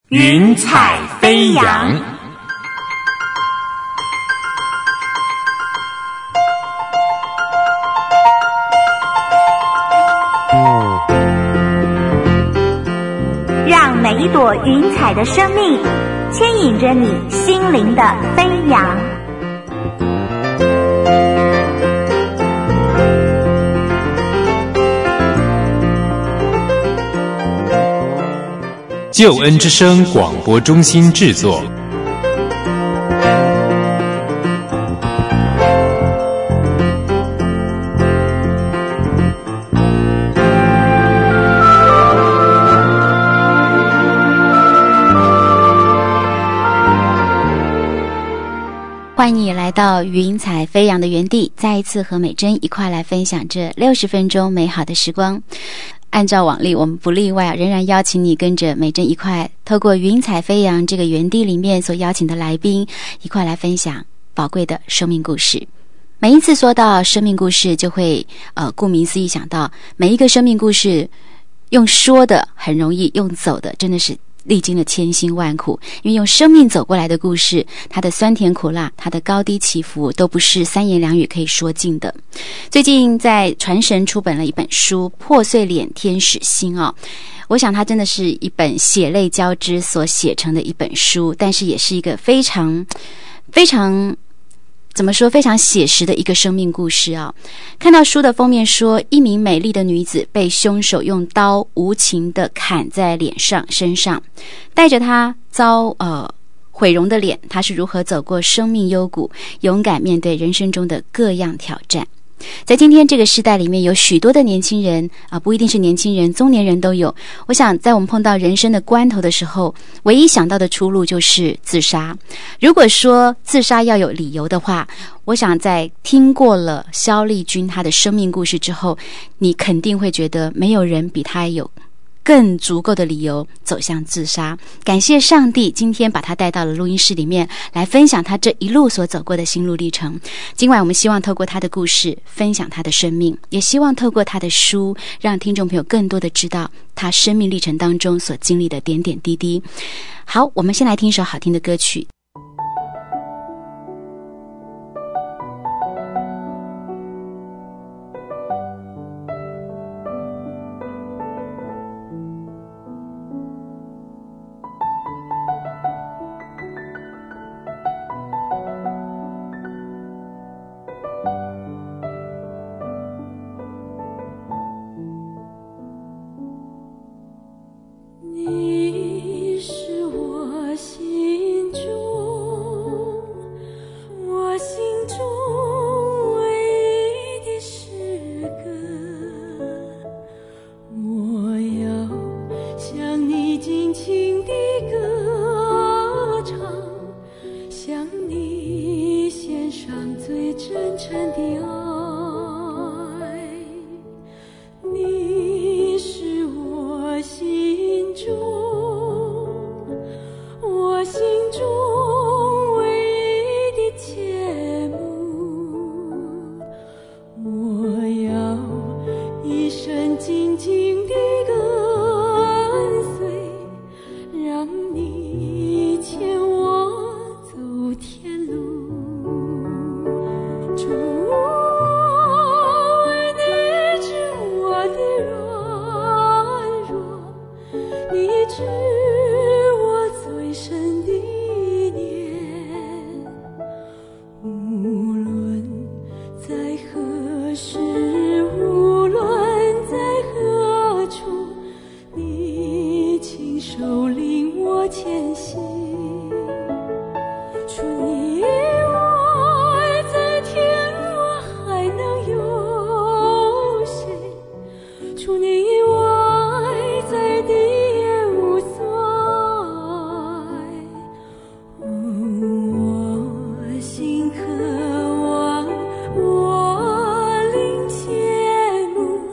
云彩飞扬。 让每一朵云彩的生命牵引着你心灵的飞扬。 救恩之声广播中心制作。 欢迎你来到云彩飞扬的园地，再一次和美珍一块来分享这60分钟美好的时光。按照往例，我们不例外，仍然邀请你跟着美珍一块，透过云彩飞扬这个园地里面所邀请的来宾，一块来分享宝贵的生命故事。每一次说到生命故事，就会顾名思义想到每一个生命故事，用说的很容易，用走的真的是历经了千辛万苦，因为用生命走过来的故事，它的酸甜苦辣，它的高低起伏，都不是三言两语可以说尽的。最近在传神出版了一本书《破碎脸天使心》我想它真的是一本血泪交织所写成的一本书，但是也是一个非常怎么说，非常写实的一个生命故事啊！看到书的封面说，一名美丽的女子被凶手用刀无情地砍在身上，带着她遭毁容的脸，她是如何走过生命幽谷，勇敢面对人生中的各样挑战。在今天这个时代里面，有许多的年轻人不一定是年轻人，中年人都有。我想在我们碰到人生的关头的时候，唯一想到的出路就是自杀。如果说自杀要有理由的话，我想在听过了萧丽君她的生命故事之后，你肯定会觉得没有人比她有更足够的理由走向自杀。感谢上帝今天把他带到了录音室里面，来分享他这一路所走过的心路历程。今晚我们希望透过他的故事分享他的生命，也希望透过他的书让听众朋友更多的知道他生命历程当中所经历的点点滴滴。好，我们先来听一首好听的歌曲。 你是我心中唯一的诗歌，我要向你尽情地歌唱，向你献上最真诚的爱。你是我心中唯一的切慕，我要一生紧紧地跟随，让你牵我走天路。主啊，你知我的软弱，你知我最深的念，无论在何时，无论在何处，你亲手领我前行。除你以外，在天我还能有谁？除你以外，在地也无所谓。我心渴望，我灵切慕，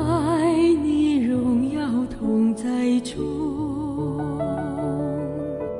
在你荣耀同在中。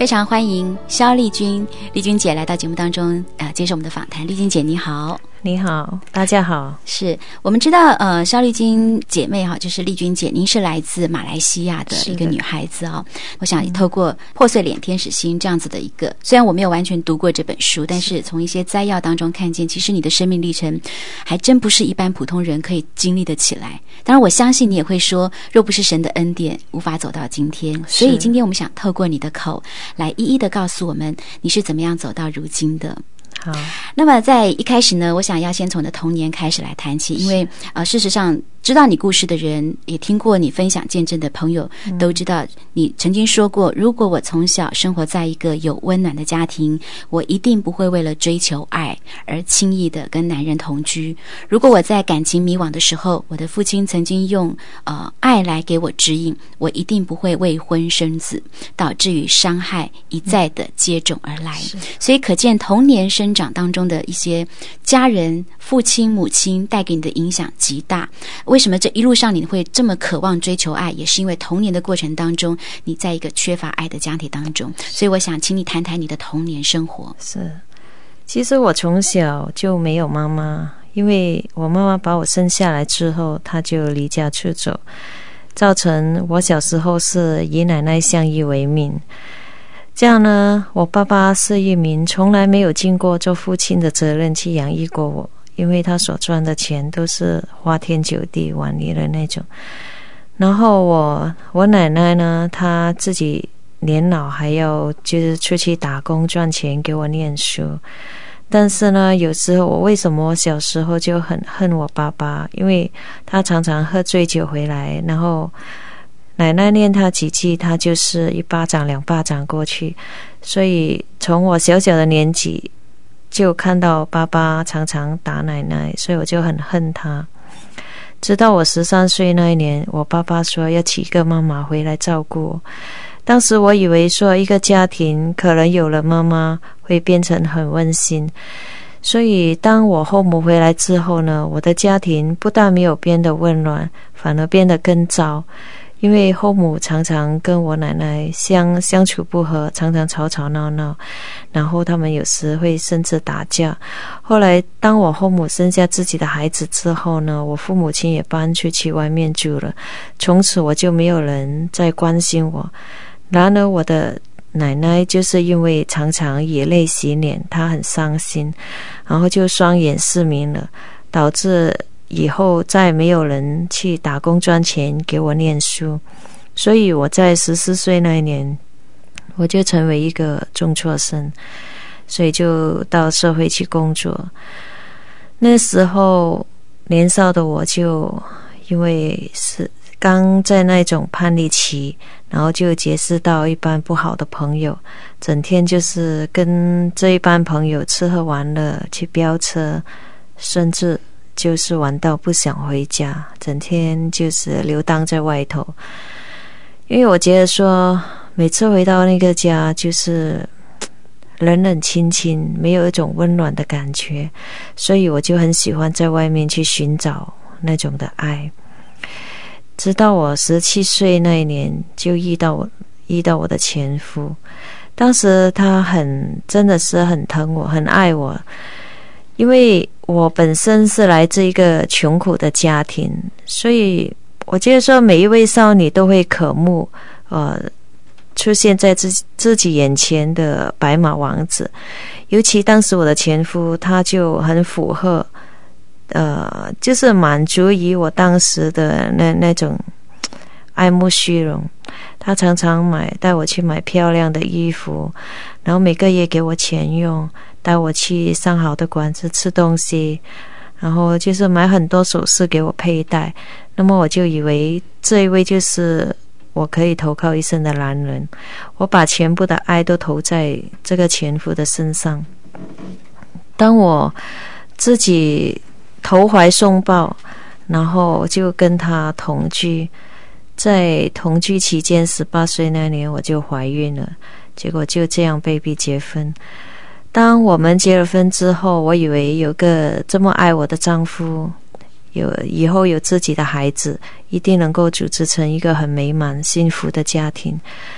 非常欢迎肖丽君姐来到节目当中接受我们的访谈。丽君姐你好。 你好，大家好。 是我们知道肖丽君姐妹哈，就是丽君姐，您是来自马来西亚的一个女孩子啊。我想透过《破碎脸天使心》这样子的一个，虽然我没有完全读过这本书，但是从一些摘要当中看见，其实你的生命历程还真不是一般普通人可以经历得起来。当然我相信你也会说，若不是神的恩典，无法走到今天。所以今天我们想透过你的口来一一的告诉我们，你是怎么样走到如今的。 好， 那么在一开始呢，我想要先从你的童年开始来谈起，因为事实上知道你故事的人，也听过你分享见证的朋友，都知道你曾经说过，如果我从小生活在一个有温暖的家庭，我一定不会为了追求爱而轻易的跟男人同居。如果我在感情迷惘的时候，我的父亲曾经用爱来给我指引，我一定不会未婚生子，导致于伤害一再的接踵而来。所以可见童年生长当中的一些家人、父亲、母亲带给你的影响极大。为什么这一路上你会这么渴望追求爱，也是因为童年的过程当中，你在一个缺乏爱的家庭当中。所以我想请你谈谈你的童年生活。 是，其实我从小就没有妈妈，因为我妈妈把我生下来之后，她就离家出走，造成我小时候是以奶奶相依为命。这样呢，我爸爸是一名从来没有尽过做父亲的责任去养育过我，因为他所赚的钱都是花天酒地玩腻的那种。然后我奶奶呢，她自己年老还要就是出去打工赚钱给我念书。但是呢，有时候为什么我小时候就很恨我爸爸，因为他常常喝醉酒回来，然后奶奶念他几句，他就是一巴掌两巴掌过去。所以从我小小的年纪就看到爸爸常常打奶奶，所以我就很恨他。直到我13岁那一年，我爸爸说要娶一个妈妈回来照顾我。当时我以为说一个家庭可能有了妈妈会变成很温馨，所以当我后母回来之后呢，我的家庭不但没有变得温暖，反而变得更糟。因为后母常常跟我奶奶相处不和，常常吵吵闹闹，然后他们有时会甚至打架。后来当我后母生下自己的孩子之后呢，我父母亲也搬出去外面住了，从此我就没有人再关心我。然而我的奶奶就是因为常常以泪洗脸，她很伤心，然后就双眼失明了，导致以后再没有人去打工赚钱给我念书。所以我在14岁那一年，我就成为一个中辍生，所以就到社会去工作。那时候年少的我就因为是刚在那种叛逆期，然后就结识到一班不好的朋友，整天就是跟这一班朋友吃喝玩乐，去飙车，甚至就是玩到不想回家，整天就是游荡在外头。因为我觉得说每次回到那个家就是冷冷清清，没有一种温暖的感觉，所以我就很喜欢在外面去寻找那种的爱。直到我17岁那一年，就遇到我的前夫。当时他真的是很疼我，很爱我，因为我本身是来自一个穷苦的家庭，所以我觉得说每一位少女都会渴慕出现在自己眼前的白马王子。尤其当时我的前夫他就很符合就是满足于我当时的那种爱慕虚荣。他常常带我去买漂亮的衣服，然后每个月给我钱用，带我去上好的馆子吃东西，然后就是买很多首饰给我佩戴。那么我就以为这一位就是我可以投靠一生的男人，我把全部的爱都投在这个前夫的身上。当我自己投怀送抱，然后就跟他同居，在同居期间18岁那年我就怀孕了，结果就这样被逼结婚。当我们结了婚之后，我以为有个这么爱我的丈夫，以后有自己的孩子，一定能够组织成一个很美满幸福的家庭。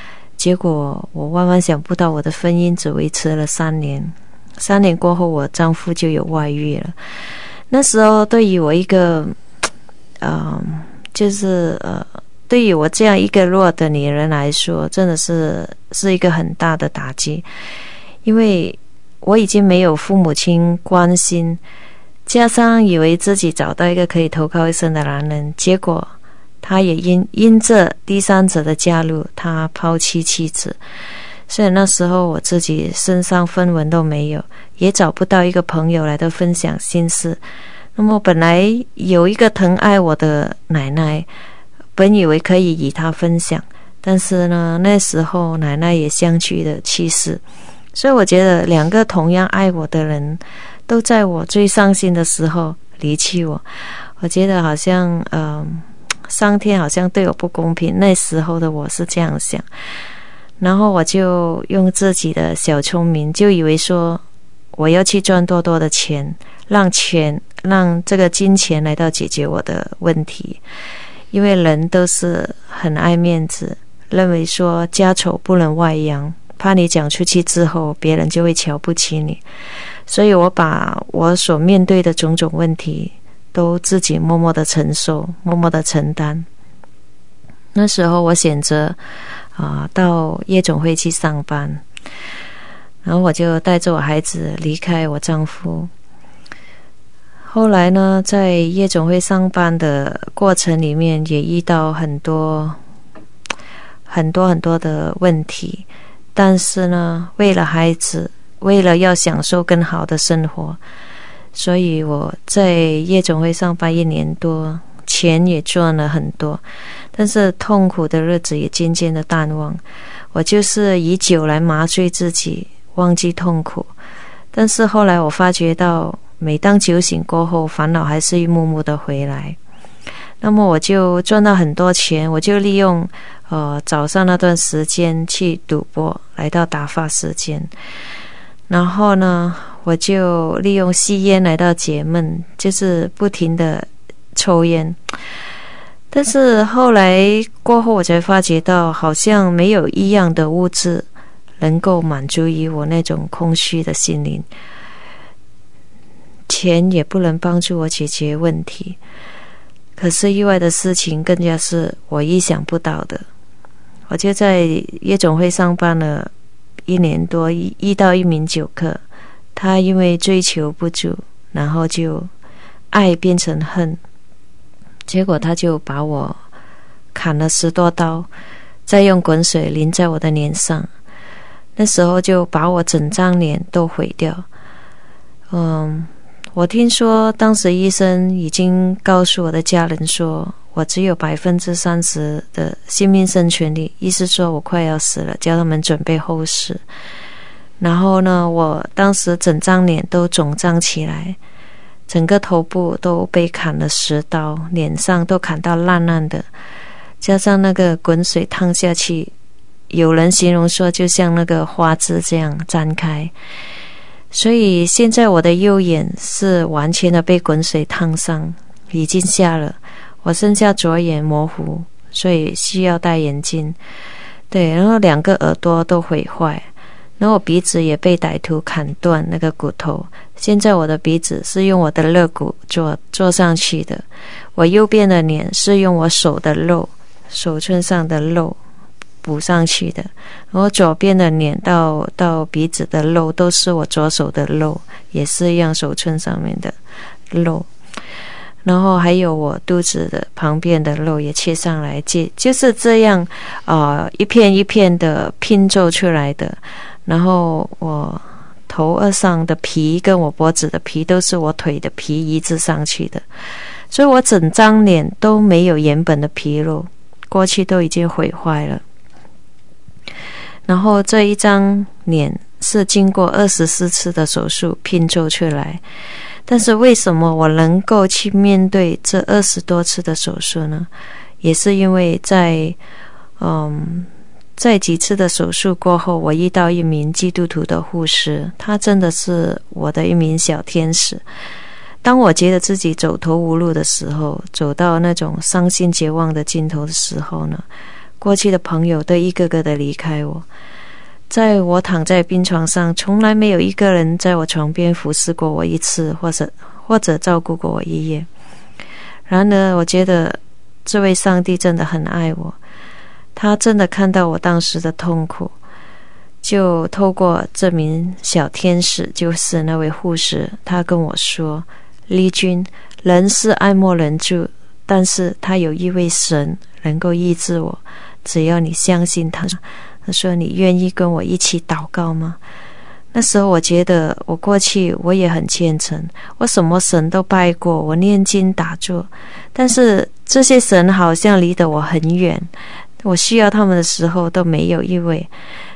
结果我万万想不到，我的婚姻只维持了3年，3年过后，我丈夫就有外遇了。那时候对于我一个，对于我这样一个弱的女人来说，真的是一个很大的打击，因为我已经没有父母亲关心，加上以为自己找到一个可以投靠一生的男人，结果他也因着第三者的加入，他抛弃妻子。所以那时候我自己身上分文都没有，也找不到一个朋友来的分享心事。那么本来有一个疼爱我的奶奶，本以为可以与她分享，但是呢，那时候奶奶也相继的去世。所以我觉得2个同样爱我的人，都在我最伤心的时候离弃我。我觉得好像上天好像对我不公平，那时候的我是这样想。然后我就用自己的小聪明，就以为说我要去赚多多的钱，让这个金钱来到解决我的问题。因为人都是很爱面子，认为说家丑不能外扬，怕你讲出去之后别人就会瞧不起你。所以我把我所面对的种种问题都自己默默的承受，默默的承担。那时候我选择到夜总会去上班，然后我就带着我孩子离开我丈夫。后来呢，在夜总会上班的过程里面，也遇到很多的问题，但是呢，为了孩子，为了要享受更好的生活，所以我在夜总会上班1年多，钱也赚了很多，但是痛苦的日子也渐渐的淡忘。我就是以酒来麻醉自己，忘记痛苦。但是后来我发觉到，每当酒醒过后，烦恼还是一幕幕的回来。那么我就赚到很多钱，我就利用早上那段时间去赌博，来到打发时间。然后呢，我就利用吸烟来到解闷，就是不停的抽烟。但是后来过后，我才发觉到，好像没有一样的物质能够满足于我那种空虚的心灵，钱也不能帮助我解决问题。可是意外的事情更加是我意想不到的。我就在夜总会上班了1年多，遇到一名酒客，他因为追求不足，然后就爱变成恨，结果他就把我砍了10多刀，再用滚水淋在我的脸上。那时候就把我整张脸都毁掉。我听说当时医生已经告诉我的家人说，我只有30%的性命生存率，意思说我快要死了，叫他们准备后事。然后呢，我当时整张脸都肿胀起来，整个头部都被砍了10刀，脸上都砍到烂烂的，加上那个滚水烫下去，有人形容说就像那个花枝这样展开。所以现在我的右眼是完全的被滚水烫伤，已经瞎了。我剩下左眼模糊，所以需要戴眼镜。对，然后2个耳朵都毁坏，然后我鼻子也被歹徒砍断那个骨头。现在我的鼻子是用我的肋骨做上去的，我右边的脸是用我手的肉，手寸上的肉补上去的，然后左边的脸到鼻子的肉都是我左手的肉，也是一样手寸上面的肉，然后还有我肚子的旁边的肉也切上来，就是这样一片一片的拼凑出来的。然后我头额上的皮跟我脖子的皮都是我腿的皮移植上去的，所以我整张脸都没有原本的皮肉，过去都已经毁坏了。然后这一张脸是经过24次的手术拼凑出来，但是为什么我能够去面对这20多次的手术呢？也是因为在几次的手术过后，我遇到一名基督徒的护士，他真的是我的一名小天使。当我觉得自己走投无路的时候，走到那种伤心绝望的尽头的时候呢， 过去的朋友都一个个的离开我。在我躺在病床上，从来没有一个人在我床边服侍过我一次，或者照顾过我一夜。然而我觉得这位上帝真的很爱我，他真的看到我当时的痛苦，就透过这名小天使，就是那位护士，他跟我说，丽君，人是爱莫能助，但是他有一位神能够医治我，只要你相信他。他说，你愿意跟我一起祷告吗？那时候我觉得我过去我也很虔诚，我什么神都拜过，我念经打坐，但是这些神好像离得我很远，我需要他们的时候都没有一位。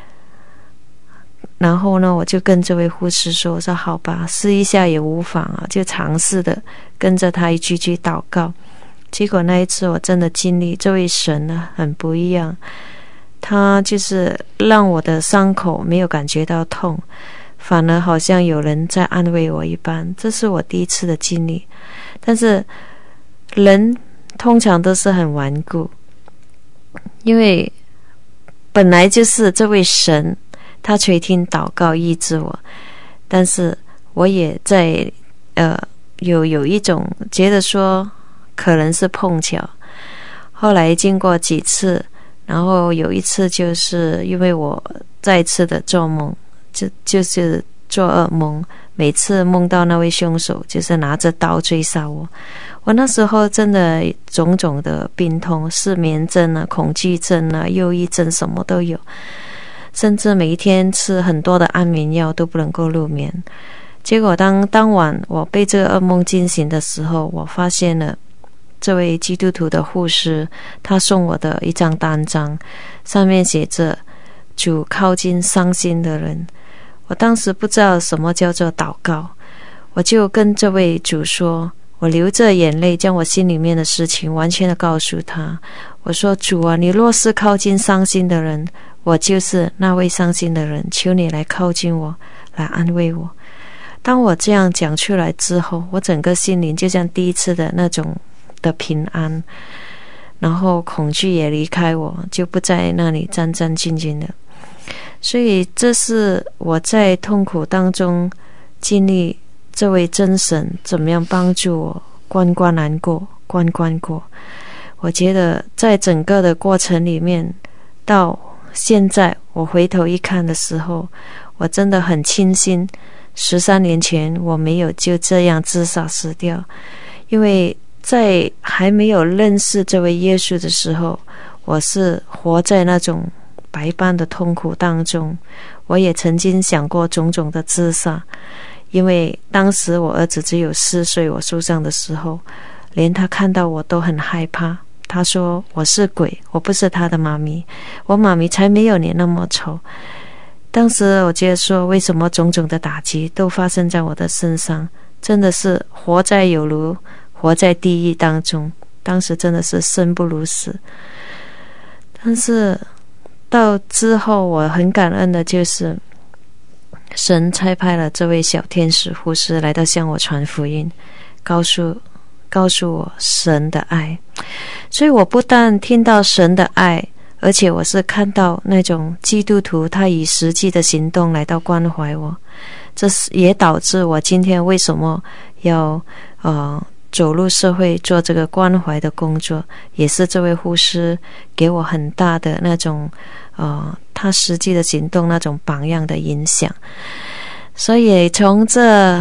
然后呢，我就跟这位护士说，我说好吧，试一下也无妨啊，就尝试的跟着他一句句祷告。结果那一次我真的经历这位神呢很不一样，他就是让我的伤口没有感觉到痛，反而好像有人在安慰我一般，这是我第一次的经历。但是人通常都是很顽固，因为本来就是这位神他垂听祷告医治我，但是我也在有一种觉得说可能是碰巧。后来经过几次，然后有一次就是因为我再次的做梦，就是做噩梦，每次梦到那位凶手就是拿着刀追杀我。我那时候真的种种的病痛，失眠症啊、恐惧症啊、忧郁症什么都有，甚至每一天吃很多的安眠药都不能够入眠。结果当晚我被这个噩梦惊醒的时候，我发现了这位基督徒的护士，他送我的一张单张，上面写着主靠近伤心的人。我当时不知道什么叫做祷告，我就跟这位主说，我流着眼泪将我心里面的事情完全的告诉他。我说，主啊，你若是靠近伤心的人，我就是那位伤心的人，求你来靠近我，来安慰我。当我这样讲出来之后，我整个心灵就像第一次的那种的平安，然后恐惧也离开我，就不在那里战战兢兢的。所以这是我在痛苦当中经历这位真神怎么样帮助我关关难过关关过。我觉得在整个的过程里面，到现在我回头一看的时候，我真的很庆幸13年前我没有就这样自杀死掉。因为在还没有认识这位耶稣的时候，我是活在那种百般的痛苦当中。我也曾经想过种种的自杀，因为当时我儿子只有4岁，我受伤的时候，连他看到我都很害怕。他说我是鬼，我不是他的妈咪，我妈咪才没有你那么丑。当时我觉得说，为什么种种的打击都发生在我的身上，真的是活在有如活在地狱当中，当时真的是生不如死。但是到之后我很感恩的就是神差派了这位小天使护士来到向我传福音，告诉我神的爱。所以我不但听到神的爱，而且我是看到那种基督徒他以实际的行动来到关怀我。这也导致我今天为什么要走入社会做这个关怀的工作，也是这位护士给我很大的那种他实际的行动那种榜样的影响。所以从这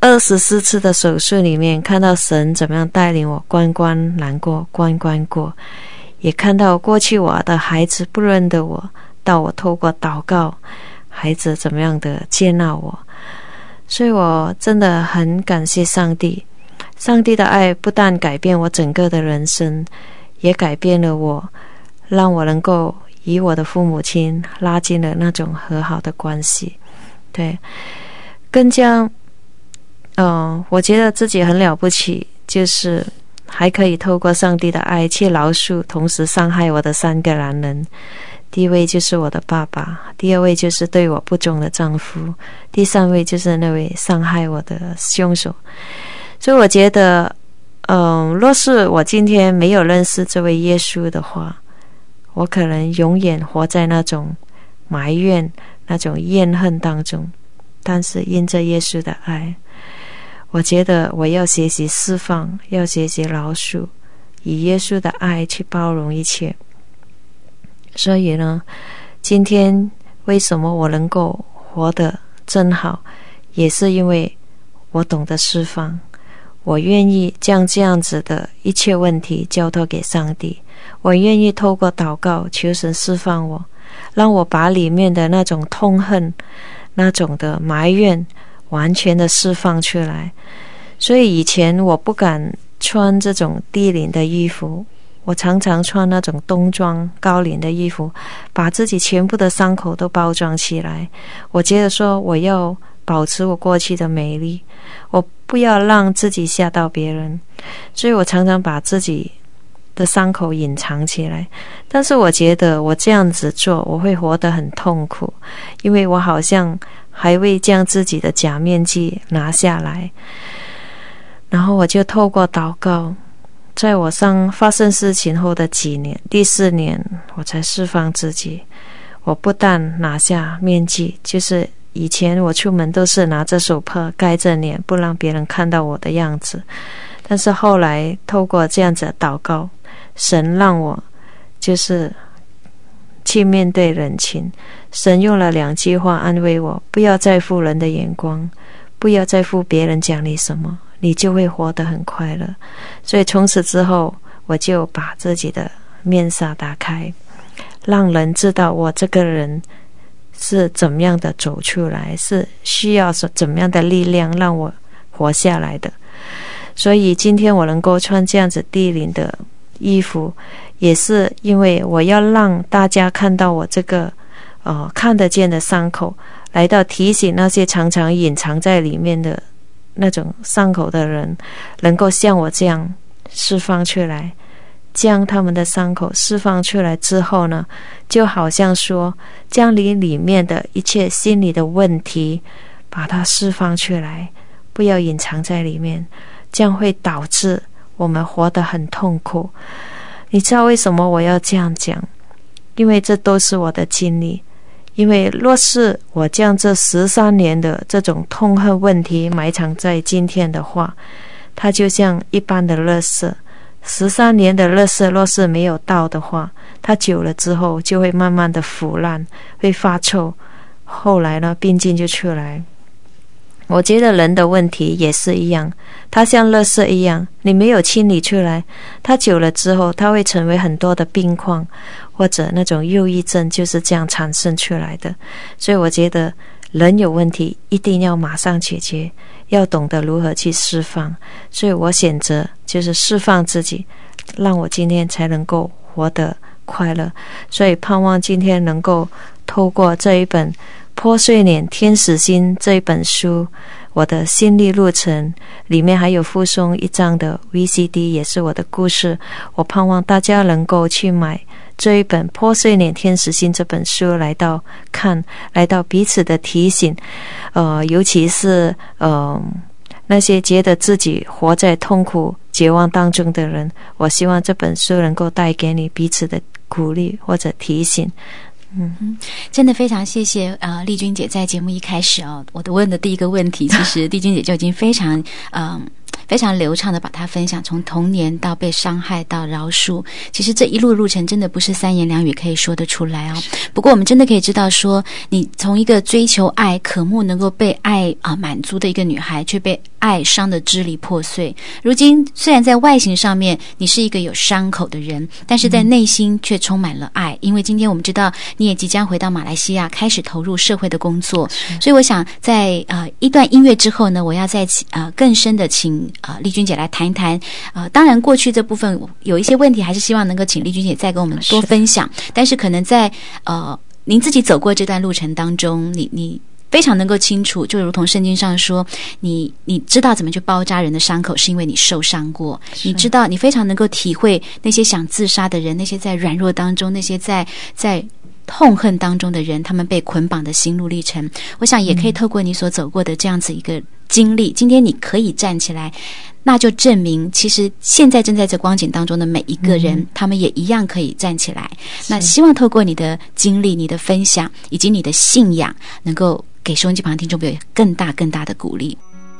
24次的手术里面，看到神怎么样带领我关关难过关关过，也看到过去我的孩子不认得我，到我透过祷告孩子怎么样的接纳我。所以我真的很感谢上帝，上帝的爱不但改变我整个的人生，也改变了我，让我能够与我的父母亲拉近了那种和好的关系。对，更加我觉得自己很了不起，就是还可以透过上帝的爱去饶恕同时伤害我的3个男人。第一位就是我的爸爸，第二位就是对我不忠的丈夫，第3位就是那位伤害我的凶手。所以我觉得若是我今天没有认识这位耶稣的话， 我可能永远活在那种埋怨、那种怨恨当中。但是因着耶稣的爱，我觉得我要学习释放，要学习饶恕，以耶稣的爱去包容一切。所以呢，今天为什么我能够活得真好，也是因为我懂得释放，我愿意将这样子的一切问题交托给上帝，我愿意透过祷告求神释放我，让我把里面的那种痛恨、那种的埋怨完全的释放出来。所以以前我不敢穿这种低领的衣服，我常常穿那种冬装高领的衣服，把自己全部的伤口都包装起来。我觉得说我要保持我过去的美丽，我不要让自己吓到别人，所以我常常把自己的伤口隐藏起来。但是我觉得我这样子做，我会活得很痛苦，因为我好像还未将自己的假面具拿下来。然后我就透过祷告，在我发生事情后的几年，第4年我才释放自己。我不但拿下面具，就是以前我出门都是拿着手帕盖着脸，不让别人看到我的样子。但是后来透过这样子的祷告，神让我就是去面对人情。神用了2句话安慰我：不要在乎人的眼光，不要在乎别人讲你什么，你就会活得很快乐。所以从此之后，我就把自己的面纱打开，让人知道我这个人是怎么样的走出来，是需要怎么样的力量让我活下来的。所以今天我能够穿这样子低领的衣服，也是因为我要让大家看到我这个看得见的伤口，来到提醒那些常常隐藏在里面的那种伤口的人，能够像我这样释放出来。将他们的伤口释放出来之后呢，就好像说将你里面的一切心理的问题把它释放出来，不要隐藏在里面，这样会导致我们活得很痛苦。你知道为什么我要这样讲？因为这都是我的经历。因为若是我将这13年的这种痛恨问题埋藏在今天的话，它就像一般的垃圾，13年的垃圾若是没有倒的话，它久了之后就会慢慢的腐烂，会发臭，后来呢病菌就出来。我觉得人的问题也是一样，它像垃圾一样，你没有清理出来，它久了之后它会成为很多的病况，或者那种忧郁症就是这样产生出来的。所以我觉得人有问题一定要马上解决，要懂得如何去释放。所以我选择就是释放自己，让我今天才能够活得快乐。所以盼望今天能够透过这一本破碎脸天使心这一本书，我的心历路程里面还有附送1张的 VCD， 也是我的故事。我盼望大家能够去买这一本破碎脸天使心这本书来到看，来到彼此的提醒，尤其是那些觉得自己活在痛苦绝望当中的人，我希望这本书能够带给你彼此的鼓励或者提醒。 真的非常谢谢丽君姐在节目一开始我问的第一个问题，其实丽君姐就已经非常流畅的把它分享，从童年到被伤害到饶恕，其实这一路路程真的不是3言2语可以说得出来不过我们真的可以知道说，你从一个追求爱、渴慕能够被爱满足的一个女孩，却被爱伤得支离破碎。如今虽然在外形上面你是一个有伤口的人，但是在内心却充满了爱。因为今天我们知道你也即将回到马来西亚开始投入社会的工作，所以我想在一段音乐之后呢，我要再更深的请丽君姐来谈一谈当然过去这部分有一些问题还是希望能够请丽君姐再跟我们多分享，但是可能在您自己走过这段路程当中，你非常能够清楚，就如同圣经上说，你知道怎么去包扎人的伤口，是因为你受伤过。你知道，你非常能够体会那些想自杀的人，那些在软弱当中，那些在痛恨当中的人，他们被捆绑的心路历程，我想也可以透过你所走过的这样子一个经历，今天你可以站起来，那就证明其实现在正在这光景当中的每一个人，他们也一样可以站起来。那希望透过你的经历、你的分享以及你的信仰，能够给收音机旁的听众朋友更大的鼓励。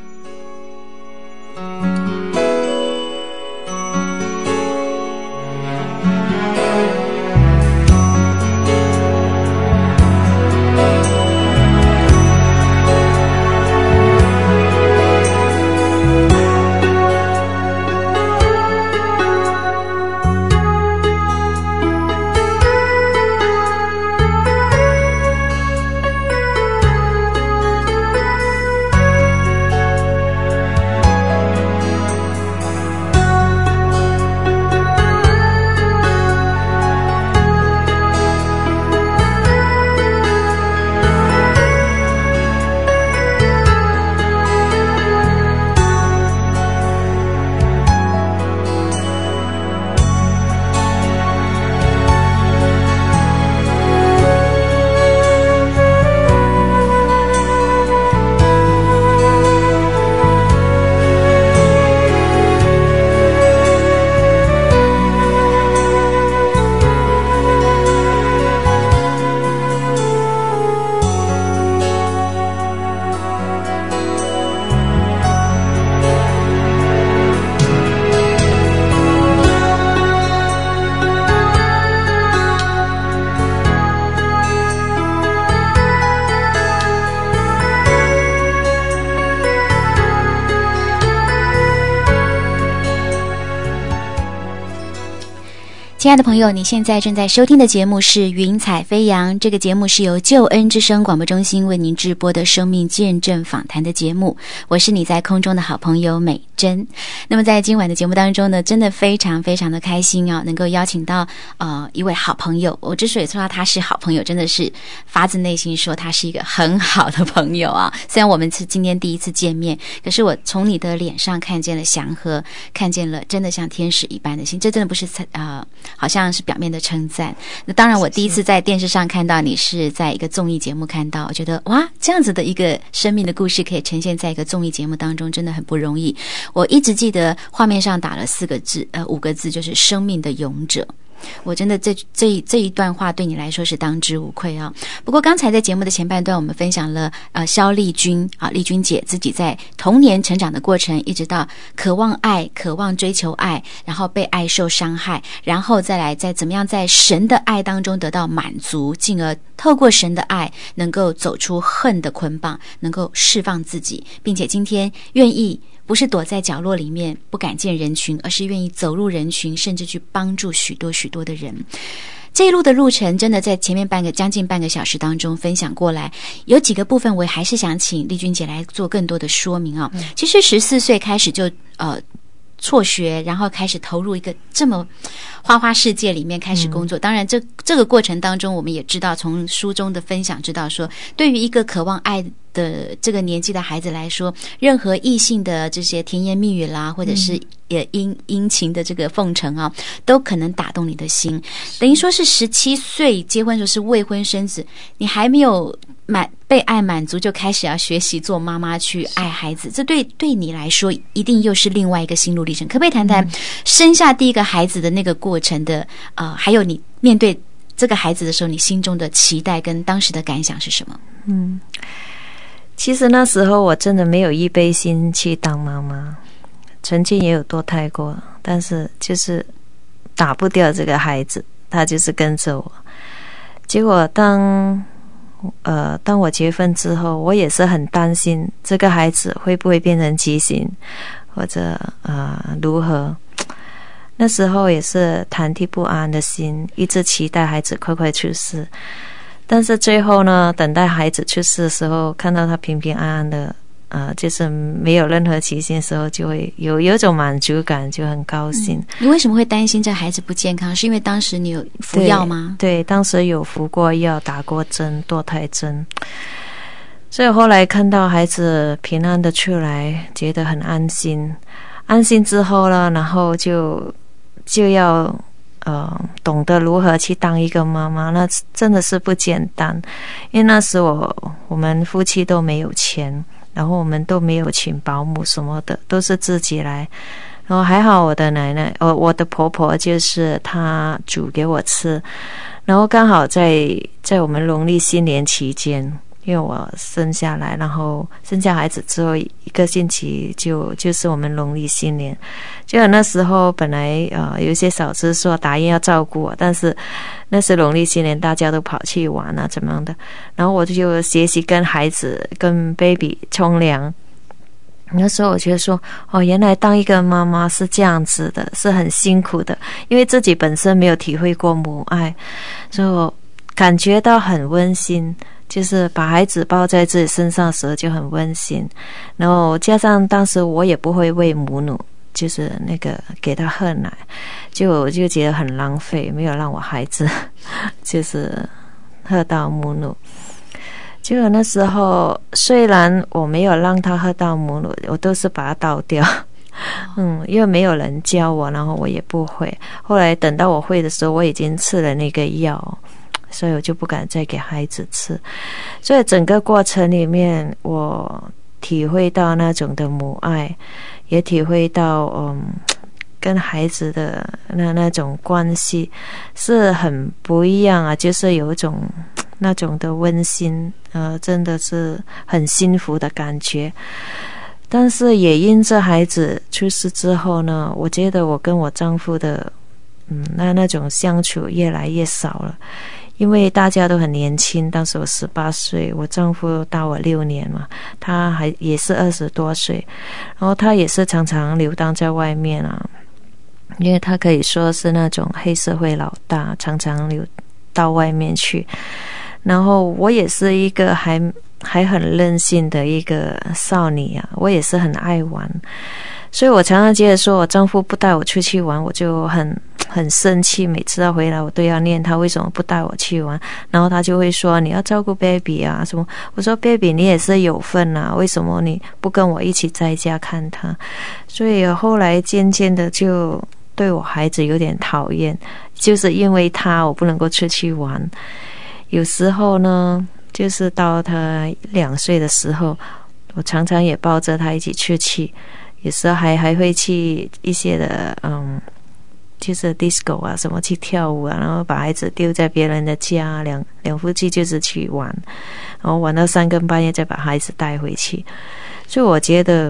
亲爱的朋友，你现在正在收听的节目是云彩飞扬，这个节目是由救恩之声广播中心为您直播的生命见证访谈的节目，我是你在空中的好朋友美珍。那么在今晚的节目当中呢，真的非常的开心能够邀请到一位好朋友。我之所以说到他是好朋友，真的是发自内心说他是一个很好的朋友啊。虽然我们是今天第一次见面，可是我从你的脸上看见了祥和，看见了真的像天使一般的心，这真的不是好像是表面的称赞。那当然我第一次在电视上看到你是在一个综艺节目看到，我觉得哇，这样子的一个生命的故事可以呈现在一个综艺节目当中，真的很不容易。我一直记得画面上打了5个字，就是生命的勇者。我真的这一段话对你来说是当之无愧啊。不过刚才在节目的前半段，我们分享了萧丽君丽君姐自己在童年成长的过程，一直到渴望爱、渴望追求爱，然后被爱受伤害，然后再来再怎么样在神的爱当中得到满足，进而透过神的爱能够走出恨的捆绑，能够释放自己，并且今天愿意不是躲在角落里面不敢见人群，而是愿意走入人群，甚至去帮助许多的人。这一路的路程真的在前面将近半个小时当中分享过来，有几个部分我还是想请丽君姐来做更多的说明啊。其实14岁开始就辍学，然后开始投入一个这么花世界里面开始工作。当然这个过程当中，我们也知道从书中的分享知道说，对于一个渴望爱的这个年纪的孩子来说，任何异性的这些甜言蜜语啦，或者是殷勤的这个奉承啊，都可能打动你的心。等于说是17岁结婚的时候是未婚生子，你还没有被爱满足，就开始要学习做妈妈去爱孩子，这对你来说一定又是另外一个心路历程。可不可以谈谈生下第一个孩子的那个过程的还有你面对这个孩子的时候，你心中的期待跟当时的感想是什么？ 其实那时候我真的没有预备心去当妈妈，曾经也有堕胎过，但是就是打不掉这个孩子，他就是跟着我。结果当我结婚之后，我也是很担心这个孩子会不会变成畸形，或者如何。那时候也是忐忑不安的心，一直期待孩子快出世。但是最后呢，等待孩子出世的时候，看到他平平安安的就是没有任何畸形的时候，就会有一种满足感，就很高兴。 你为什么会担心这孩子不健康？是因为当时你有服药吗？ 对，当时有服过药，打过针，堕胎针。所以后来看到孩子平安的出来，觉得很安心。安心之后呢，然后就要懂得如何去当一个妈妈，那真的是不简单。因为那时我们夫妻都没有钱，然后我们都没有请保姆什么的，都是自己来。然后还好我的奶奶我的婆婆就是她煮给我吃，然后刚好在我们农历新年期间，因为我生下来，然后生下孩子之后1个星期就是我们农历新年。就那时候本来有一些嫂子说答应要照顾我，但是那是农历新年，大家都跑去玩啊怎么样的，然后我就学习跟孩子跟 baby 冲凉。那时候我觉得说原来当一个妈妈是这样子的，是很辛苦的，因为自己本身没有体会过母爱，所以我感觉到很温馨，就是把孩子抱在自己身上的时候就很温馨。然后加上当时我也不会喂母乳，就是那个给他喝奶，就觉得很浪费，没有让我孩子就是喝到母乳。结果那时候虽然我没有让他喝到母乳，我都是把它倒掉因为没有人教我，然后我也不会。后来等到我会的时候，我已经吃了那个药，所以我就不敢再给孩子吃。所以整个过程里面，我体会到那种的母爱，也体会到跟孩子的那种关系是很不一样啊，就是有一种那种的温馨，真的是很幸福的感觉。但是也因这孩子出世之后呢，我觉得我跟我丈夫的那种相处越来越少了。因为大家都很年轻，当时我18岁，我丈夫大我6年嘛，他也是20多岁，然后他也是常常游荡在外面啊，因为他可以说是那种黑社会老大，常常流到外面去。然后我也是一个还很任性的一个少女啊，我也是很爱玩，所以我常常觉得说我丈夫不带我出去玩，我就很生气，每次他回来我都要念他为什么不带我去玩，然后他就会说你要照顾 baby 啊什么。我说 baby 你也是有份啊，为什么你不跟我一起在家看他？所以后来渐渐的就对我孩子有点讨厌，就是因为他我不能够出去玩。有时候呢就是到他2岁的时候，我常常也抱着他一起出去，有时候还会去一些的就是 disco 啊什么去跳舞啊，然后把孩子丢在别人的家，两夫妻就是去玩，然后玩到3更半夜再把孩子带回去。所以我觉得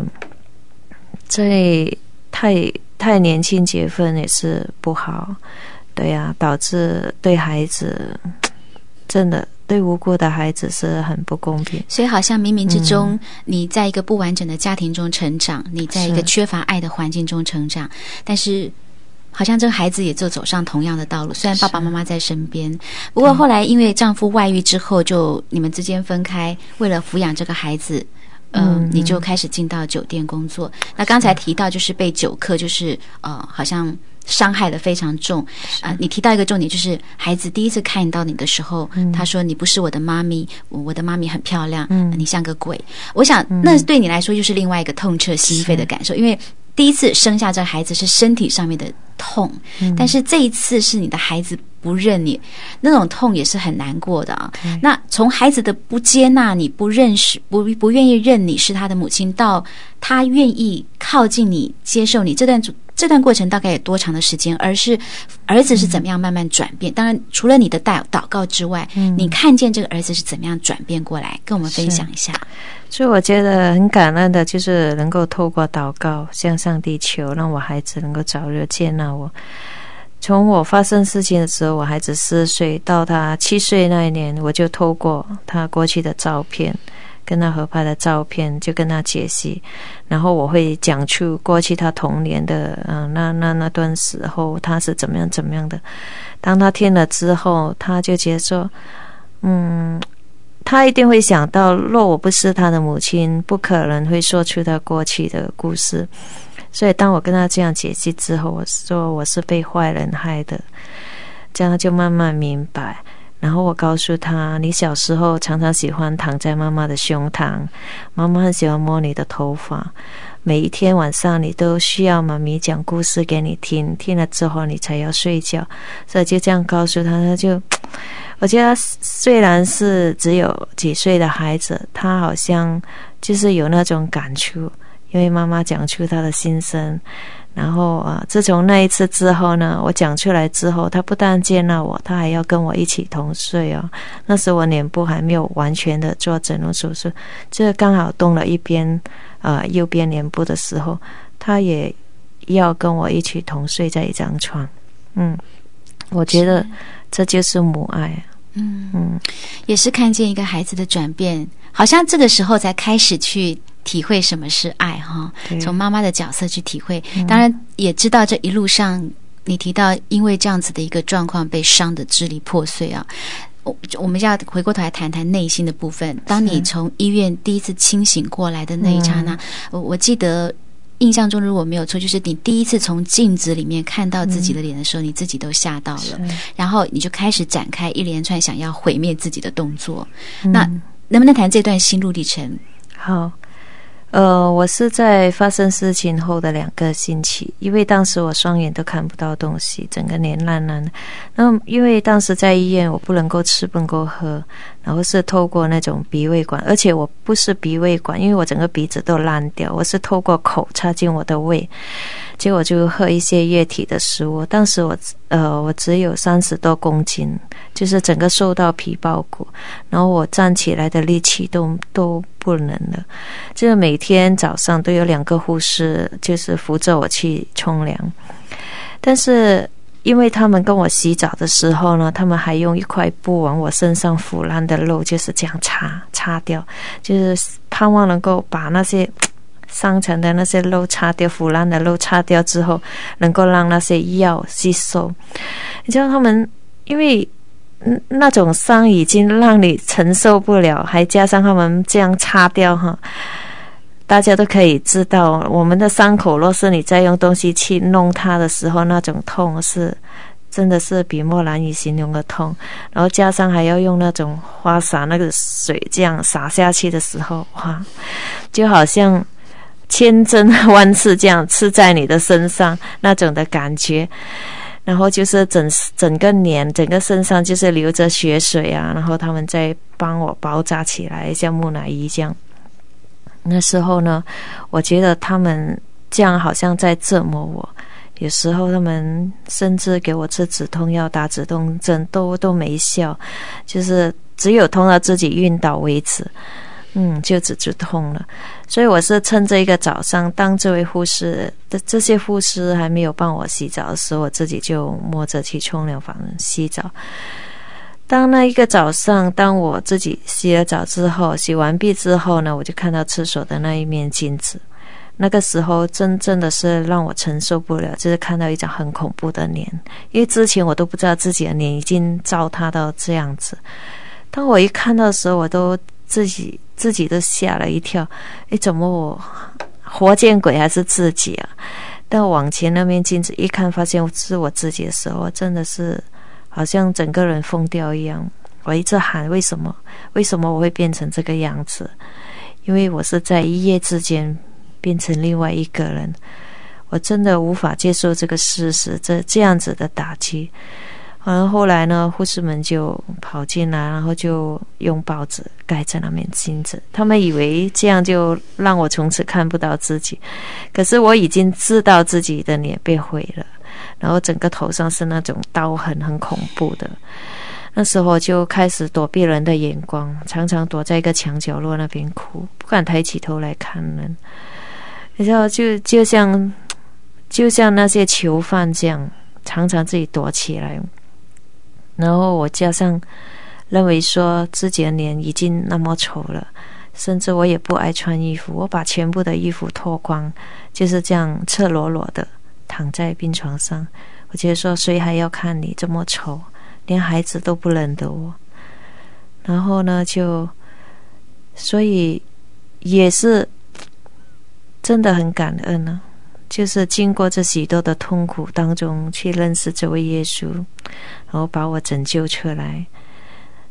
太年轻结婚也是不好，对啊，导致对孩子真的对无辜的孩子是很不公平。 所以好像冥冥之中你在一个不完整的家庭中成长，你在一个缺乏爱的环境中成长，但是好像这个孩子也就走上同样的道路，虽然爸爸妈妈在身边，不过后来因为丈夫外遇之后，就你们之间分开，为了抚养这个孩子你就开始进到酒店工作。那刚才提到就是被酒客就是好像伤害得非常重你提到一个重点，就是孩子第一次看到你的时候，他说你不是我的妈咪，我的妈咪很漂亮你像个鬼。我想那对你来说就是另外一个痛彻心扉的感受，因为第一次生下这孩子是身体上面的痛，但是这一次是你的孩子不认你，那种痛也是很难过的啊。那从孩子的不接纳你、不认识、不愿意认你是他的母亲，到他愿意靠近你、接受你，这段过程大概有多长的时间？而是儿子是怎么样慢慢转变？当然，除了你的祷告之外，你看见这个儿子是怎么样转变过来，跟我们分享一下。 所以我觉得很感恩的，就是能够透过祷告向上帝求，让我孩子能够早日接纳我。从我发生事情的时候，我孩子4岁到他7岁那一年，我就透过他过去的照片，跟他合拍的照片，就跟他解析，然后我会讲出过去他童年的那段时候他是怎么样的。当他听了之后，他就觉得说他一定会想到，若我不是他的母亲，不可能会说出他过去的故事。所以当我跟他这样解析之后，我说我是被坏人害的，这样他就慢慢明白。 然后我告诉他，你小时候常常喜欢躺在妈妈的胸膛，妈妈很喜欢摸你的头发，每一天晚上你都需要妈咪讲故事给你听，听了之后你才要睡觉。所以就这样告诉他，他就我觉得虽然是只有几岁的孩子，他好像就是有那种感触，因为妈妈讲出他的心声。然后自从那一次之后呢，我讲出来之后，他不但接纳我，他还要跟我一起同睡哦。那时我脸部还没有完全的做整容手术，这刚好动了一边右边脸部的时候，他也要跟我一起同睡在一张床。我觉得这就是母爱。 也是看见一个孩子的转变，好像这个时候才开始去体会什么是爱哈，从妈妈的角色去体会。当然也知道这一路上你提到因为这样子的一个状况被伤得支离破碎啊。我们要回过头来谈谈内心的部分。当你从医院第一次清醒过来的那一刹那，我记得印象中如果没有错，就是你第一次从镜子里面看到自己的脸的时候，你自己都吓到了，然后你就开始展开一连串想要毁灭自己的动作。那能不能谈这段心路历程？ 好，我是在发生事情后的2个星期，因为当时我双眼都看不到东西，整个脸烂烂的。那因为当时在医院，我不能够吃，不能够喝，然后是透过那种鼻胃管，而且我不是鼻胃管，因为我整个鼻子都烂掉，我是透过口插进我的胃，结果就喝一些液体的食物。当时我只有30多公斤，就是整个瘦到皮包骨，然后我站起来的力气都不能了。就是每天早上都有2个护士就是扶着我去冲凉，但是因为他们跟我洗澡的时候呢，他们还用一块布往我身上腐烂的肉就是这样擦掉，就是盼望能够把那些伤残的那些肉擦掉，腐烂的肉擦掉之后，能够让那些药吸收。你知道他们因为那种伤已经让你承受不了，还加上他们这样擦掉哈，大家都可以知道，我们的伤口若是你再用东西去弄它的时候，那种痛是真的是笔墨难以形容的痛。然后加上还要用那种花洒那个水这样洒下去的时候，哇，就好像千针万刺这样刺在你的身上那种的感觉。然后就是整个脸整个身上就是流着血水啊，然后他们再帮我包扎起来，像木乃伊这样。那时候呢，我觉得他们这样好像在折磨我，有时候他们甚至给我吃止痛药打止痛针都没效，就是只有痛到自己晕倒为止，就止痛了。所以我是趁这一个早上，当这些护士还没有帮我洗澡的时候，我自己就摸着去冲凉房洗澡。当那一个早上，当我自己洗了澡之后，洗完毕之后呢，我就看到厕所的那一面镜子。那个时候真的是让我承受不了，就是看到一张很恐怖的脸，因为之前我都不知道自己的脸已经糟蹋到这样子。当我一看到的时候，我都自己都吓了一跳，怎么我活见鬼还是自己啊？但我往前那面镜子一看，发现是我自己的时候，真的是好像整个人疯掉一样。我一直喊为什么我会变成这个样子，因为我是在一夜之间变成另外一个人。我真的无法接受这个事实，这样子的打击。然后后来呢，护士们就跑进来，然后就用报纸盖在那面镜子，他们以为这样就让我从此看不到自己。可是我已经知道自己的脸被毁了，然后整个头上是那种刀痕，很恐怖的。那时候就开始躲避人的眼光，常常躲在一个墙角落那边哭，不敢抬起头来看人。然后就像那些囚犯这样，常常自己躲起来。然后我加上认为说自己的脸已经那么丑了，甚至我也不爱穿衣服，我把全部的衣服脱光，就是这样赤裸裸的躺在病床上。我觉得说谁还要看你这么丑，连孩子都不认得我。然后呢所以也是真的很感恩啊，就是经过这许多的痛苦当中去认识这位耶稣，然后把我拯救出来。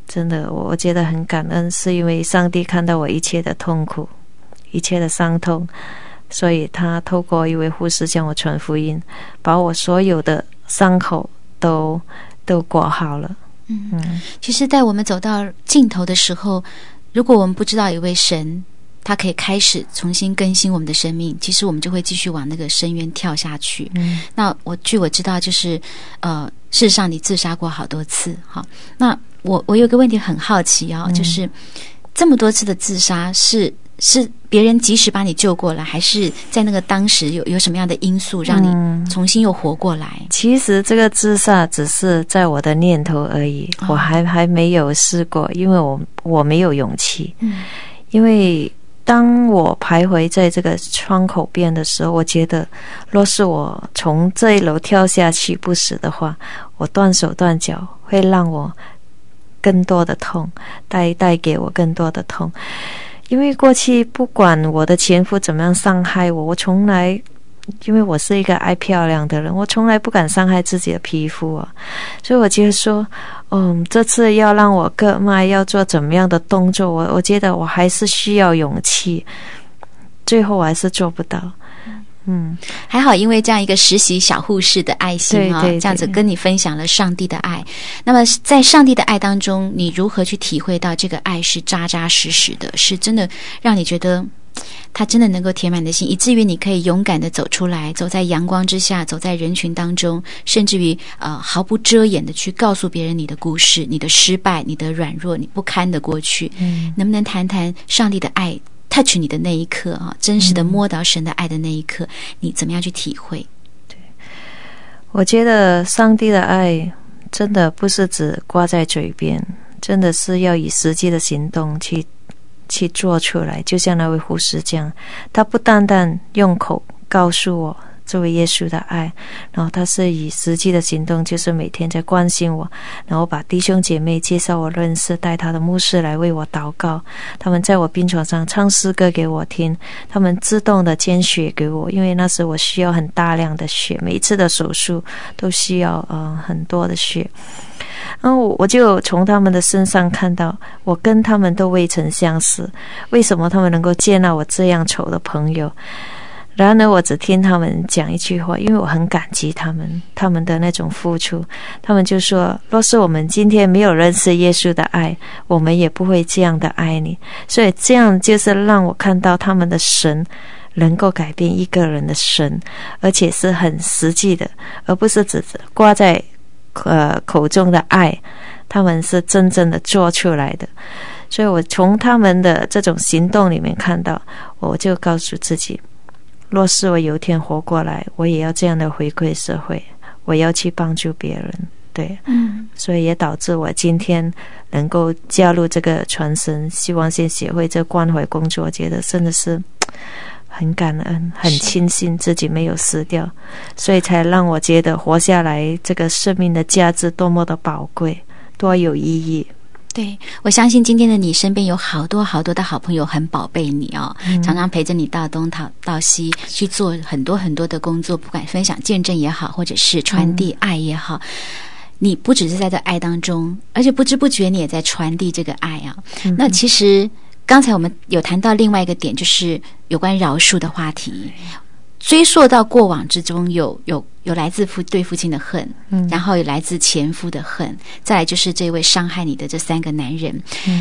真的，我觉得很感恩，是因为上帝看到我一切的痛苦，一切的伤痛，所以他透过一位护士向我传福音，把我所有的伤口都裹好了。 其实在我们走到尽头的时候，如果我们不知道有位神他可以开始重新更新我们的生命，其实我们就会继续往那个深渊跳下去。那据我知道，就是事实上你自杀过好多次。好，那我有个问题很好奇啊，就是这么多次的自杀是别人及时把你救过来，还是在那个当时有什么样的因素让你重新又活过来？ 其实这个自杀只是在我的念头而已，我还没有试过，因为我没有勇气。因为当我徘徊在这个窗口边的时候，我觉得若是我从这一楼跳下去不死的话，我断手断脚会让我更多的痛，带给我更多的痛。因为过去不管我的前夫怎么样伤害我，我从来，因为我是一个爱漂亮的人，我从来不敢伤害自己的皮肤啊。所以我觉得说这次要让我割脉，要做怎么样的动作，我觉得我还是需要勇气，最后我还是做不到。 还好，因为这样一个实习小护士的爱心啊，这样子跟你分享了上帝的爱。那么在上帝的爱当中，你如何去体会到这个爱是扎扎实实的，是真的让你觉得它真的能够填满你的心，以至于你可以勇敢的走出来，走在阳光之下，走在人群当中，甚至于毫不遮掩的去告诉别人你的故事，你的失败，你的软弱，你不堪的过去。能不能谈谈上帝的爱touch 你的那一刻啊，真实的摸到神的爱的那一刻，你怎么样去体会？ 对，我觉得上帝的爱真的不是只挂在嘴边，真的是要以实际的行动去做出来。就像那位护士这样，他不单单用口告诉我这位耶稣的爱，然后他是以实际的行动，就是每天在关心我，然后把弟兄姐妹介绍我认识，带他的牧师来为我祷告，他们在我病床上唱诗歌给我听，他们自动的捐血给我，因为那时我需要很大量的血，每一次的手术都需要很多的血。然后我就从他们的身上看到，我跟他们都未曾相识，为什么他们能够接纳我这样丑的朋友？然而我只听他们讲一句话，因为我很感激他们的那种付出。他们就说，若是我们今天没有认识耶稣的爱，我们也不会这样的爱你。所以这样就是让我看到他们的神能够改变一个人的神，而且是很实际的，而不是只挂在口中的爱，他们是真正的做出来的。所以我从他们的这种行动里面看到，我就告诉自己，若是我有一天活过来，我也要这样的回馈社会，我要去帮助别人。对，所以也导致我今天能够加入这个传神希望线协会这关怀工作，我觉得真的是很感恩，很庆幸自己没有死掉，所以才让我觉得活下来这个生命的价值多么的宝贵，多有意义。 对，我相信今天的你身边有好多好多的好朋友很宝贝你哦，常常陪着你到东到西去做很多很多的工作，不管分享见证也好，或者是传递爱也好，你不只是在这爱当中，而且不知不觉你也在传递这个爱啊。那其实刚才我们有谈到另外一个点，就是有关饶恕的话题，追溯到过往之中有来自对父亲的恨，然后有来自前夫的恨，再来就是这位伤害你的这3个男人。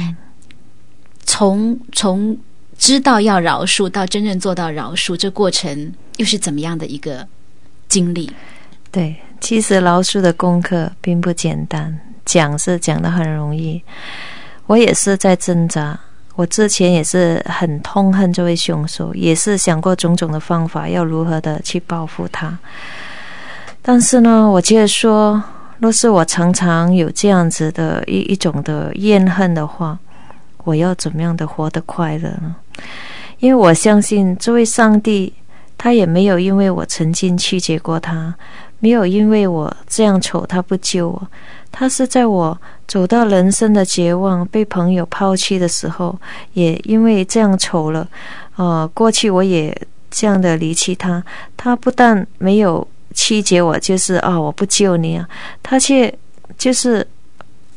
从知道要饶恕到真正做到饶恕，这过程又是怎么样的一个经历？ 对，其实饶恕的功课并不简单，讲是讲得很容易，我也是在挣扎。我之前也是很痛恨这位凶手，也是想过种种的方法要如何的去报复他。但是呢，我觉得说，若是我常常有这样子的一种的怨恨的话，我要怎么样的活得快乐呢？因为我相信这位上帝，他也没有因为我曾经曲解过他，没有因为我这样丑他不救我，他是在我走到人生的绝望，被朋友抛弃的时候，也因为这样丑了，过去我也这样的离弃他，他不但没有曲解我，就是我不救你啊，他却就是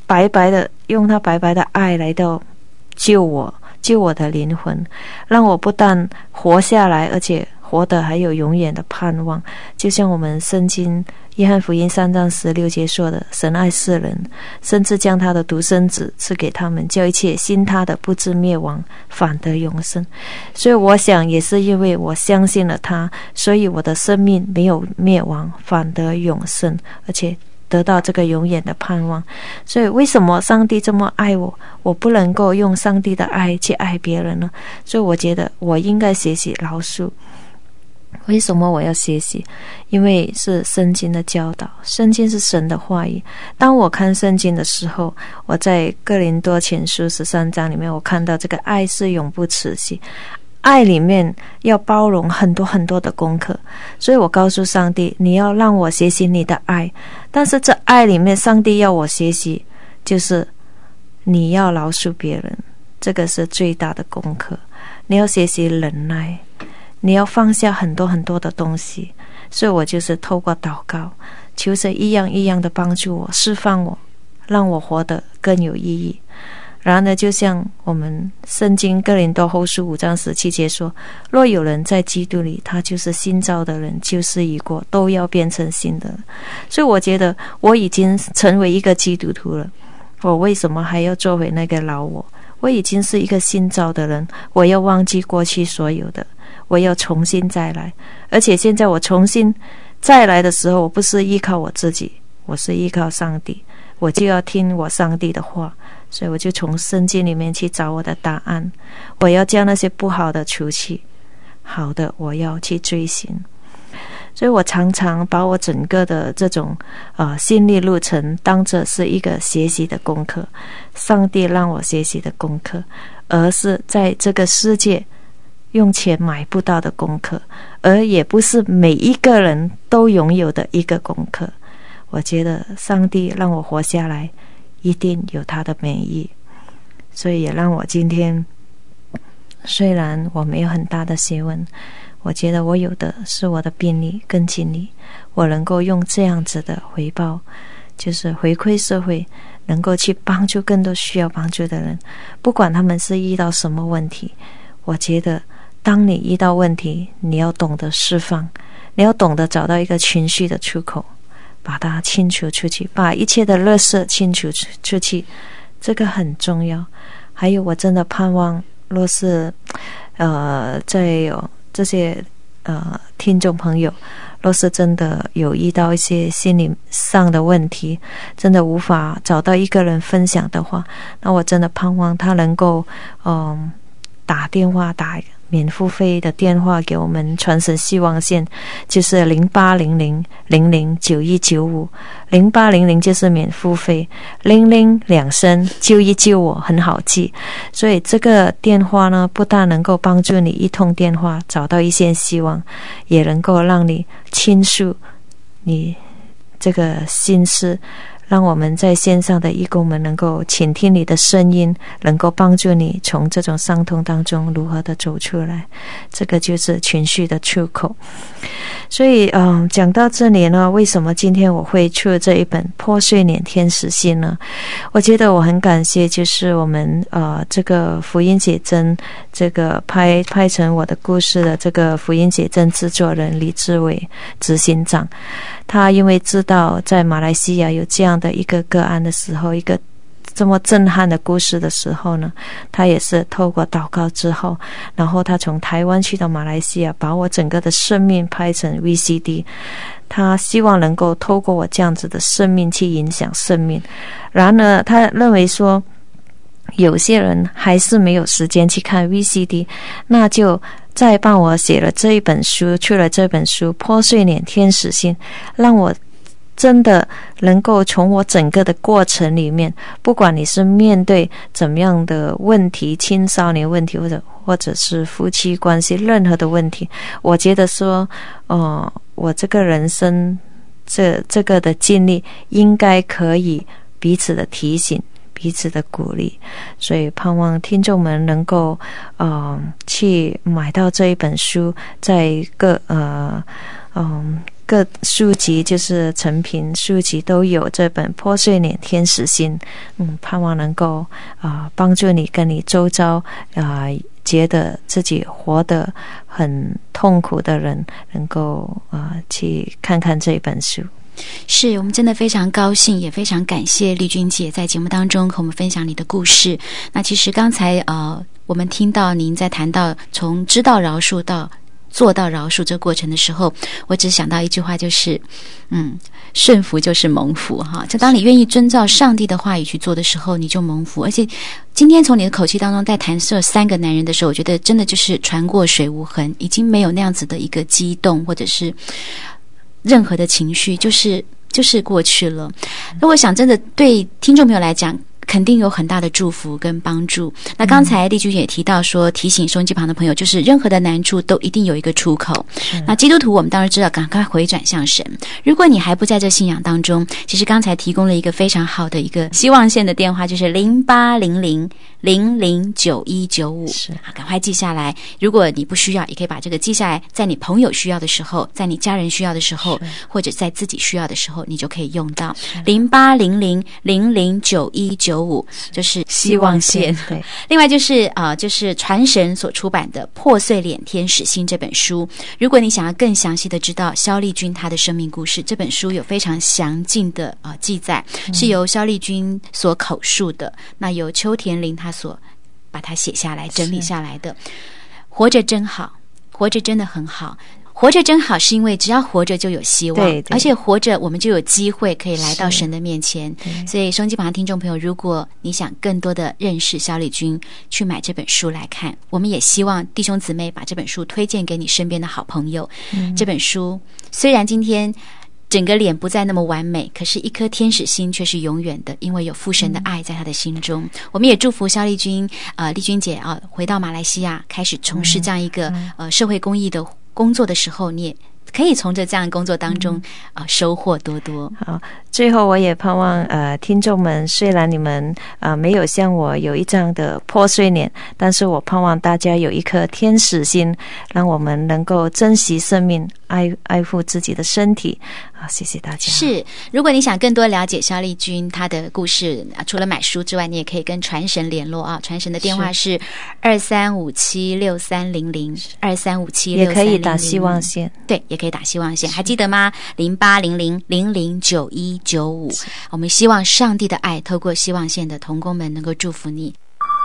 白白的用他白白的爱来到救我的灵魂，让我不但活下来，而且活得还有永远的盼望。就像我们圣经约翰福音3章16节说的，神爱世人，甚至将他的独生子赐给他们，叫一切信他的不至灭亡，反得永生。所以我想也是因为我相信了他，所以我的生命没有灭亡，反得永生，而且得到这个永远的盼望。所以为什么上帝这么爱我，我不能够用上帝的爱去爱别人呢？所以我觉得我应该学习饶恕。为什么我要学习？因为是圣经的教导，圣经是神的话语。当我看圣经的时候，我在哥林多前书13章里面，我看到这个爱是永不止息，爱里面要包容很多很多的功课。所以我告诉上帝，你要让我学习你的爱，但是这爱里面上帝要我学习就是你要饶恕别人，这个是最大的功课。你要学习忍耐，你要放下很多很多的东西。所以我就是透过祷告，求神一样一样的帮助我，释放我，让我活得更有意义。然而就像我们圣经哥林多后书5章17节说，若有人在基督里，他就是新造的人，旧事已过，都要变成新的。所以我觉得我已经成为一个基督徒了，我为什么还要做回那个老我？我已经是一个新造的人，我要忘记过去所有的，我要重新再来。而且现在我重新再来的时候，我不是依靠我自己，我是依靠上帝，我就要听我上帝的话。所以我就从圣经里面去找我的答案，我要将那些不好的除去，好的我要去追寻。所以我常常把我整个的这种心理路程当作是一个学习的功课，上帝让我学习的功课，而是在这个世界用钱买不到的功课，而也不是每一个人都拥有的一个功课。我觉得上帝让我活下来一定有他的美意，所以也让我今天虽然我没有很大的学问，我觉得我有的是我的便利跟精力，我能够用这样子的回报，就是回馈社会，能够去帮助更多需要帮助的人，不管他们是遇到什么问题。我觉得当你遇到问题，你要懂得释放，你要懂得找到一个情绪的出口，把它清除出去，把一切的垃圾清除出去，这个很重要。还有我真的盼望，若是在这些听众朋友若是真的有遇到一些心理上的问题，真的无法找到一个人分享的话，那我真的盼望他能够打电话，打免付费的电话给我们传神希望线，就是0800009195 0800就是免付费，00两声9195我很好记。所以这个电话呢，不但能够帮助你一通电话找到一线希望，也能够让你倾诉你这个心事，让我们在线上的义工们能够倾听你的声音，能够帮助你从这种伤痛当中如何的走出来，这个就是情绪的出口。所以讲到这里呢，为什么今天我会出这一本破碎脸天使心呢？我觉得我很感谢，就是我们这个福音写真这个拍成我的故事的这个福音写真制作人李志伟执行长，他因为知道在马来西亚有这样的一个个案的时候，一个这么震撼的故事的时候呢，他也是透过祷告之后，然后他从台湾去到马来西亚，把我整个的生命拍成 VCD， 他希望能够透过我这样子的生命去影响生命。然而他认为说有些人还是没有时间去看 VCD， 那就再帮我写了这一本书，出了这本书破碎脸天使心，让我真的能够从我整个的过程里面，不管你是面对怎么样的问题，青少年问题或者是夫妻关系任何的问题，我觉得说我这个人生这个的经历应该可以彼此的提醒，彼此的鼓励。所以盼望听众们能够去买到这一本书，在各书籍，就是成品书籍都有这本《破碎脸天使心》，盼望能够帮助你跟你周遭觉得自己活得很痛苦的人，能够去看看这本书。 是，我们真的非常高兴，也非常感谢丽君姐在节目当中和我们分享你的故事。那其实刚才我们听到您在谈到从知道饶恕到做到饶恕这过程的时候，我只想到一句话，就是顺服就是蒙福哈。就当你愿意遵照上帝的话语去做的时候，你就蒙福。而且今天从你的口气当中在谈这3个男人的时候，我觉得真的就是船过水无痕，已经没有那样子的一个激动或者是任何的情绪，就是过去了。那我想真的对听众朋友来讲肯定有很大的祝福跟帮助。那刚才丽君也提到说，提醒收音机旁的朋友，就是任何的难处都一定有一个出口。那基督徒我们当然知道赶快回转向神。如果你还不在这信仰当中，其实刚才提供了一个非常好的一个希望线的电话，就是0800009195，是赶快记下来。如果你不需要，也可以把这个记下来，在你朋友需要的时候，在你家人需要的时候，或者在自己需要的时候，你就可以用到0800009195，就是希望线。 对， 另外就是传神所出版的《破碎脸天使心》这本书。如果你想要更详细的知道萧丽君她的生命故事，这本书有非常详尽的记载，是由萧丽君所口述的，那由邱田玲她所把它写下来整理下来的。活着真好，活着真的很好。活着真好，是因为只要活着就有希望，对，而且活着我们就有机会可以来到神的面前。所以收音机旁的听众朋友，如果你想更多的认识萧丽君，去买这本书来看。我们也希望弟兄姊妹把这本书推荐给你身边的好朋友。这本书虽然今天整个脸不再那么完美，可是一颗天使心却是永远的，因为有父神的爱在他的心中。我们也祝福萧丽君丽君姐回到马来西亚开始从事这样一个社会公益的工作的时候，你也可以从这样的工作当中收获多多。 好，最后我也盼望听众们，虽然你们没有像我有一张的破碎脸，但是我盼望大家有一颗天使心，让我们能够珍惜生命，爱护自己的身体。谢谢大家。 是，如果你想更多了解萧丽君她的故事，除了买书之外，你也可以跟传神联络啊。传神的电话是23576300，23576300， 也可以打希望线。 对，也可以打希望线。还记得吗？0800009195。我们希望上帝的爱透过希望线的同工们能够祝福你。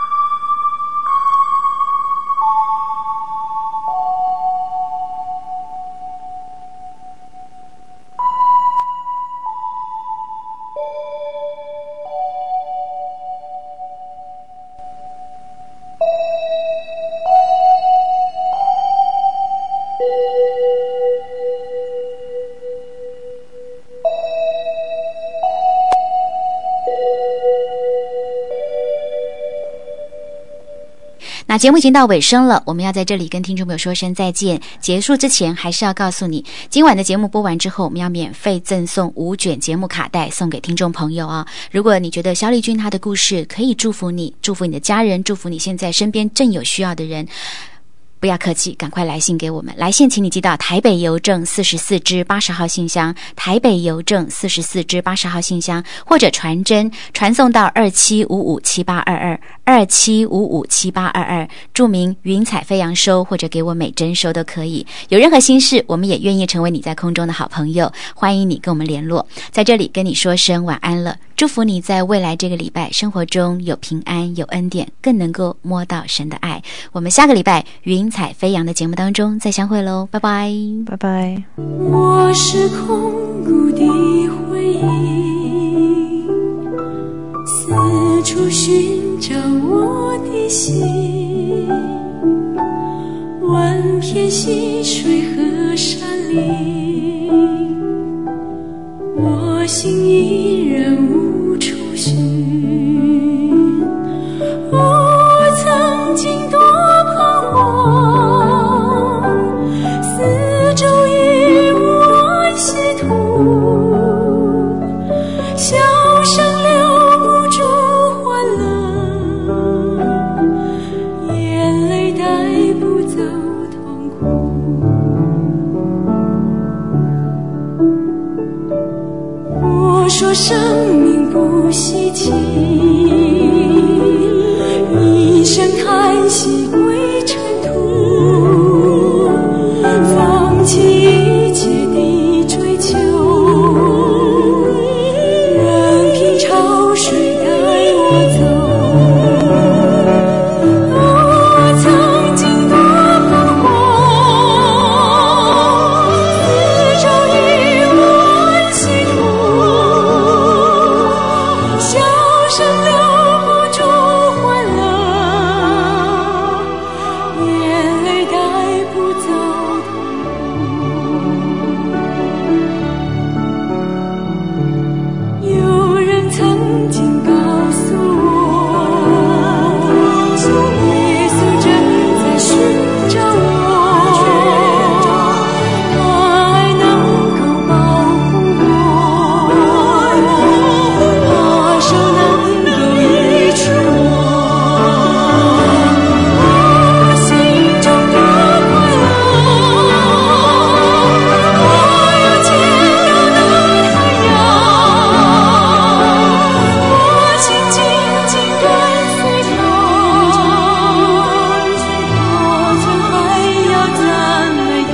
那节目已经到尾声了，我们要在这里跟听众朋友说声再见。结束之前还是要告诉你，今晚的节目播完之后，我们要免费赠送5卷节目卡带送给听众朋友啊。如果你觉得萧丽君她的故事可以祝福你，祝福你的家人，祝福你现在身边正有需要的人，不要客气，赶快来信给我们。来信请你寄到台北邮政44支80号信箱，台北邮政44支80号信箱，或者传真传送到27557822，27557822，注明云彩飞扬收，或者给我美珍收都可以。有任何心事，我们也愿意成为你在空中的好朋友，欢迎你跟我们联络。在这里跟你说声晚安了，祝福你在未来这个礼拜生活中有平安有恩典，更能够摸到神的爱。我们下个礼拜云彩飞扬的节目当中再相会咯，拜拜拜拜。 我是空谷的回忆，四处寻找我的心，万片溪水和山林，我心依然无处寻。我曾经多彷徨，四周一无安息土，笑声留不住欢乐，眼泪带不走痛苦。 稀奇，一声叹息归尘土，放弃一切的追求，任凭潮水带我走。我曾经多彷徨，四周一万虚途，笑声留不住欢乐，眼泪带不走痛苦。有人曾经告诉我，耶稣正在寻找我，他爱能够保护我，他手能够医治我。我心中多快乐，我有见到那太阳，我心紧紧跟随他，我曾还要赞美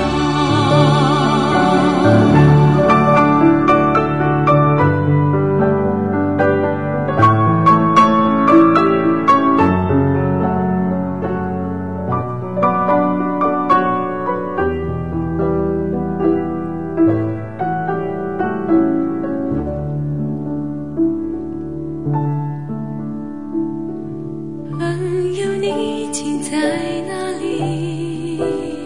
朋友，你竟在哪里？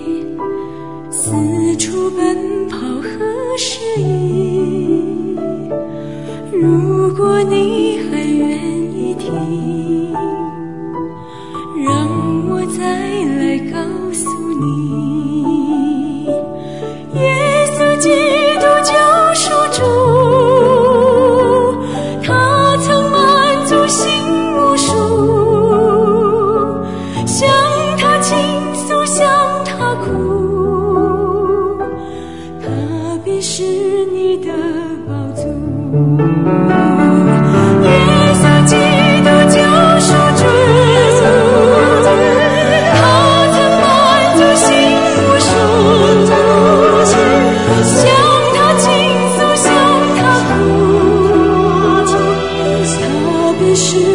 四处奔跑何时已？如果你还愿意听，让我再来告诉你，耶稣基督救赎主，他曾满足心无数，向他倾诉，向他哭，他必是你的宝足。耶稣基督救赎主，他曾满足心无数，向他倾诉，向他哭，他必是